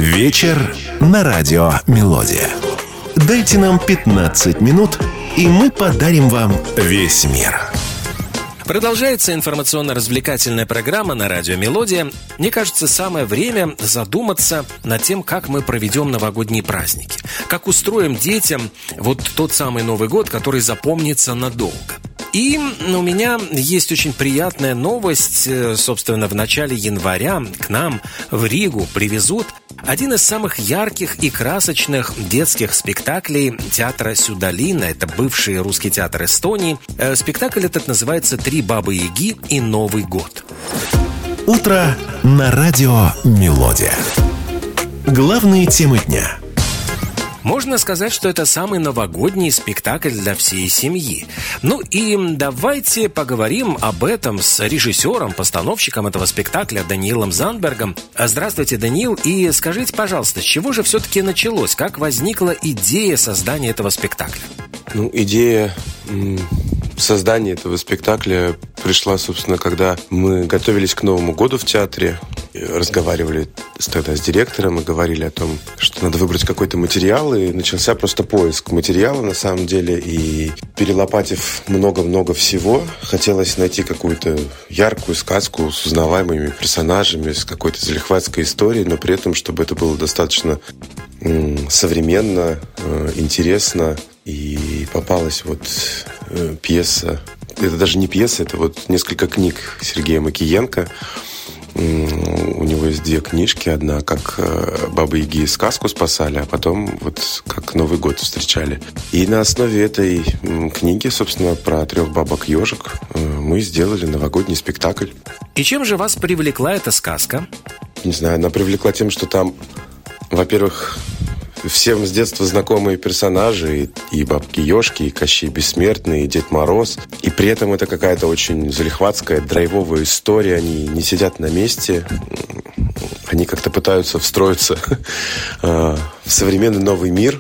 Вечер на радио «Мелодия». Дайте нам 15 минут, и мы подарим вам весь мир. Продолжается информационно-развлекательная программа на радио «Мелодия». Мне кажется, самое время задуматься над тем, как мы проведем новогодние праздники. Как устроим детям вот тот самый Новый год, который запомнится надолго. И у меня есть очень приятная новость. Собственно, в начале января к нам в Ригу привезут один из самых ярких и красочных детских спектаклей театра Сюдалина. Это бывший русский театр Эстонии. Спектакль этот называется «Три бабы-яги и Новый год». Утро на радио «Мелодия». Главные темы дня. Можно сказать, что это самый новогодний спектакль для всей семьи. Ну и давайте поговорим об этом с режиссером, постановщиком этого спектакля Даниилом Зандбергом. Здравствуйте, Даниил, и скажите, пожалуйста, с чего же все-таки началось? Как возникла идея создания этого спектакля? Идея создания этого спектакля пришла, собственно, когда мы готовились к Новому году в театре, разговаривали тогда с директором и говорили о том, что надо выбрать какой-то материал, и начался просто поиск материала, на самом деле, и перелопатив много-много всего, хотелось найти какую-то яркую сказку с узнаваемыми персонажами, с какой-то залихватской историей, но при этом, чтобы это было достаточно современно, интересно, и попалась пьеса. Это даже не пьеса, это несколько книг Сергея Макиенко. У него есть 2 книжки. Одна, как бабы-яги сказку спасали, а потом как Новый год встречали. И на основе этой книги, собственно, про 3 бабок-ежек мы сделали новогодний спектакль. И чем же вас привлекла эта сказка? Не знаю, она привлекла тем, что там, во-первых, всем с детства знакомые персонажи, и бабки-ежки, и Кощей Бессмертный, и Дед Мороз. И при этом это какая-то очень залихватская, драйвовая история. Они не сидят на месте. Они как-то пытаются встроиться в современный новый мир.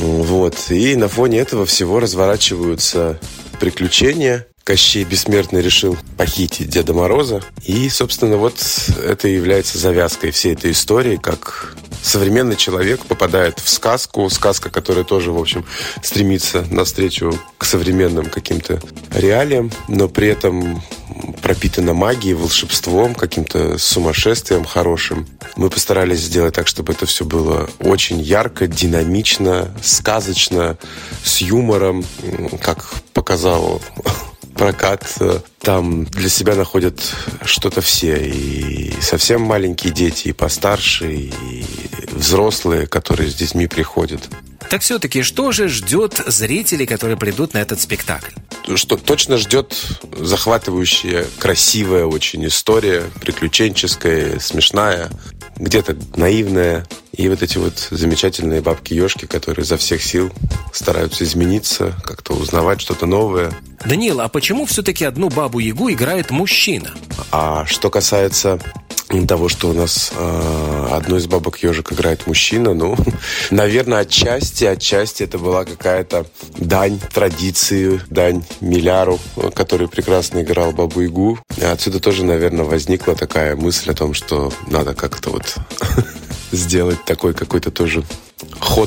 И на фоне этого всего разворачиваются приключения. Кощей Бессмертный решил похитить Деда Мороза. И, собственно, это и является завязкой всей этой истории, как современный человек попадает в сказку. Сказка, которая тоже, в общем, стремится навстречу к современным каким-то реалиям, но при этом пропитана магией, волшебством, каким-то сумасшествием хорошим. Мы постарались сделать так, чтобы это все было очень ярко, динамично, сказочно, с юмором, как показал прокат. Там для себя находят что-то все. И совсем маленькие дети, и постарше, и взрослые, которые с детьми приходят. Так все-таки, что же ждет зрителей, которые придут на этот спектакль? Что точно ждет захватывающая, красивая очень история, приключенческая, смешная, где-то наивная. И эти замечательные бабки-ежки, которые изо всех сил стараются измениться, как-то узнавать что-то новое. Даниил, а почему все-таки одну бабу-ягу играет мужчина? А что касается того, что у нас одну из бабок-ежек играет мужчина, наверное, отчасти это была какая-то дань традиции, дань Миляру, который прекрасно играл бабу-ягу. И отсюда тоже, наверное, возникла такая мысль о том, что надо как-то сделать такой какой-то тоже ход.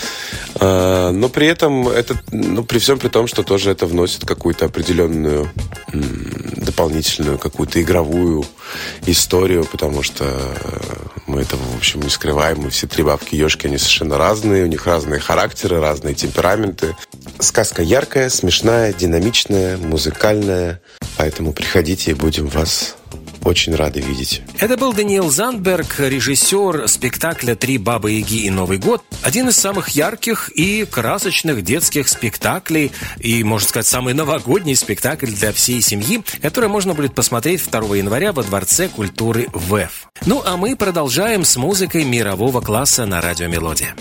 Но при этом при всем при том, что тоже это вносит какую-то определенную дополнительную какую-то игровую историю, потому что мы этого, в общем, не скрываем. Мы все 3 бабки-ежки, они совершенно разные, у них разные характеры, разные темпераменты. Сказка яркая, смешная, динамичная, музыкальная. Поэтому приходите, и будем вас очень рады видеть. Это был Даниил Зандберг, режиссер спектакля «Три бабы-яги и Новый год». Один из самых ярких и красочных детских спектаклей, и, можно сказать, самый новогодний спектакль для всей семьи, который можно будет посмотреть 2 января во Дворце культуры ВЭФ. А мы продолжаем с музыкой мирового класса на радио «Мелодия».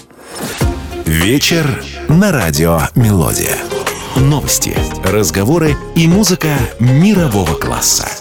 Вечер на радио «Мелодия». Новости, разговоры и музыка мирового класса.